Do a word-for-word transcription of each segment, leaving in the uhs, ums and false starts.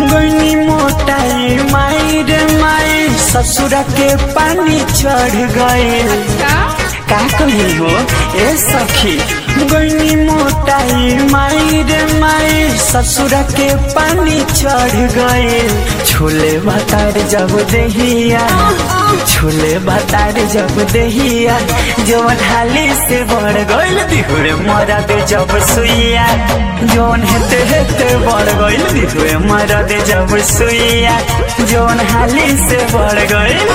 गईनी मोटाई माई रे माई ससुर के पानी चढ़ गए का कही हो ए सखी। गईनी मोटाई माई रे माई ससुर के पानी चढ़ गए। छोले बतार जब दहिया छोले बतार जब दहिया जवन हाली से बढ़ गइल दिहुरे मरद जब सुइया जवन हेते हेते बढ़ गइल दिहुरे मरद जब सुइया जवन हाली से बढ़ गइल।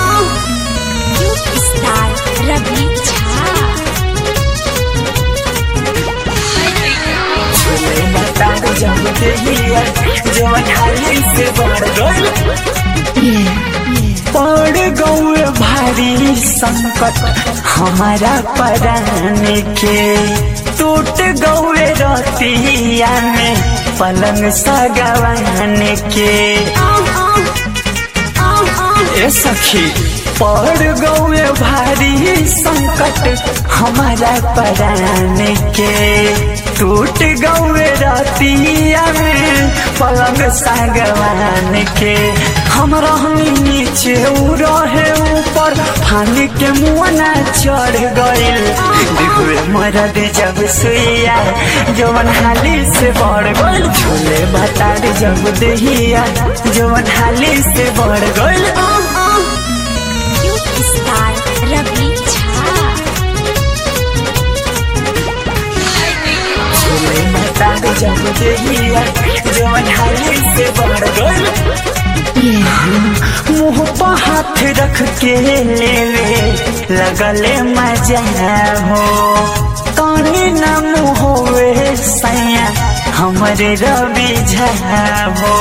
छोले बतार जब दहिया जवन हाली से बढ़ गइल। पड़ गौए भारी संकट हमारा परान के टूट गौए रतिया में पलंग सगवान के ए सखी। पड़ गौए भारी संकट हमारा परान के टूट गौए रतिया में पलंग सगवान के। हम रहनी नीचे उ रहे ऊपर फानी के मुआना चढ़ गइल दिहुरे मरद जब सुइया जवन हाली से बढ़ गइल। छोले बतार जब दहिया जवन हाली से बढ़ गइल। छोले बतार जब दहिया जवन हाली से बढ़ गइल। मुँह पर हाथ रख के लेवे लगले मजा हो कौनी न मुँह होवे सैया हमरे रवि झा हो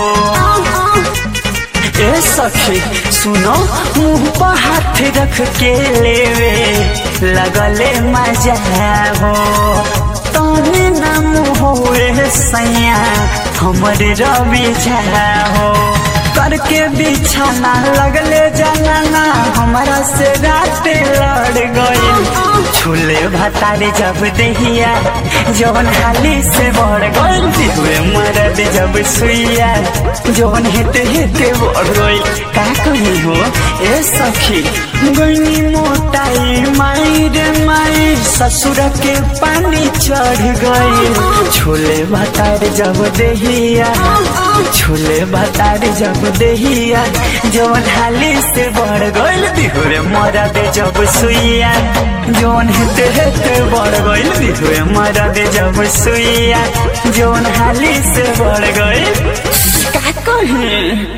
ए सखी सुनो। मुँह पर हाथ रख के लेवे लगले मजा हो कौनी न मुँह होवे सैया हमरे रवि झा हो। करके बिछाना लगले जाना हमारा से रात लड़ गई। छोले भतारे जब दहिया जवन हाली से बढ़ गइल दिहुरे मरद जब सुइया जवन हेते हेते बढ़ गइल का कही हो ए सखी। गईनी मोटाई माई रे माई ससुर के पानी चढ़ गइल। छोले भतार जब दहिया छोले भतार जब दहिया जवन हाली से बढ़ गइल दिहुरे मरद जब सुइया जवन हेते हेते बढ़ गइल दिहुरे मरद जब सुइया जवन हाली से बढ़ गइल का कही।